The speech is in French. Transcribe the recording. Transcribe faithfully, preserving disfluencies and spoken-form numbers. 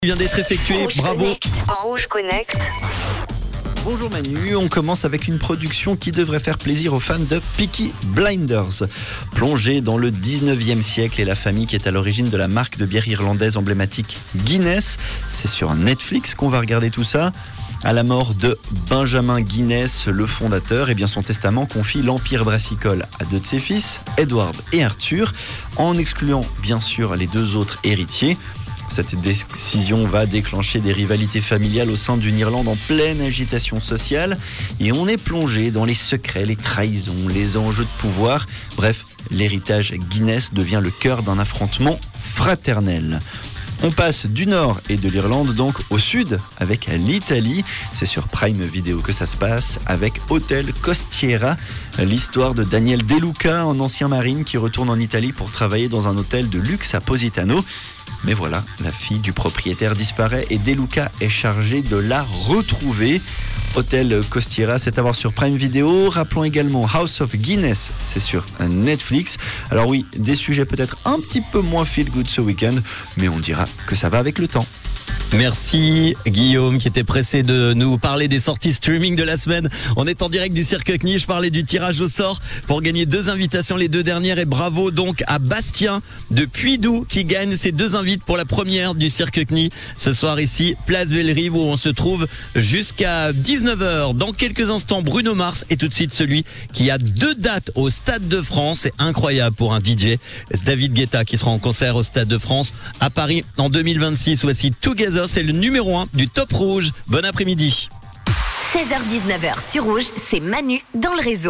Il vient d'être effectué, Rouge bravo. Connect. En Rouge Connect. Bonjour Manu, on commence avec une production qui devrait faire plaisir aux fans de Peaky Blinders. Plongé dans le dix-neuvième siècle et la famille qui est à l'origine de la marque de bière irlandaise emblématique Guinness. C'est sur Netflix qu'on va regarder tout ça. À la mort de Benjamin Guinness, le fondateur, et bien son testament confie l'empire brassicole à deux de ses fils, Edward et Arthur, en excluant bien sûr les deux autres héritiers. Cette décision va déclencher des rivalités familiales au sein d'une Irlande en pleine agitation sociale et on est plongé dans les secrets, les trahisons, les enjeux de pouvoir. Bref, l'héritage Guinness devient le cœur d'un affrontement fraternel. On passe du nord et de l'Irlande donc au sud avec l'Italie. C'est sur Prime Video que ça se passe avec Hôtel Costiera, l'histoire de Daniel De Luca, un ancien marine qui retourne en Italie pour travailler dans un hôtel de luxe à Positano. Mais voilà, la fille du propriétaire disparaît et De Luca est chargé de la retrouver. Hôtel Costiera, c'est à voir sur Prime Video. Rappelons également House of Guinness, c'est sur Netflix. Alors oui, des sujets peut-être un petit peu moins feel good ce week-end, mais on dira que ça va avec le temps. Merci Guillaume qui était pressé de nous parler des sorties streaming de la semaine. On est en direct du Cirque C N I, je parlais du tirage au sort pour gagner deux invitations, les deux dernières, et bravo donc à Bastien de Puydou qui gagne ces deux invites pour la première du Cirque C N I ce soir ici, place Bellerive, où on se trouve jusqu'à dix-neuf heures. Dans quelques instants, Bruno Mars et tout de suite celui qui a deux dates au Stade de France. C'est incroyable pour un D J, David Guetta qui sera en concert au Stade de France à Paris en deux mille vingt-six. Voici Together, c'est le numéro un du Top Rouge. Bon après-midi. seize heures dix-neuf heures sur Rouge, c'est Manu dans le réseau.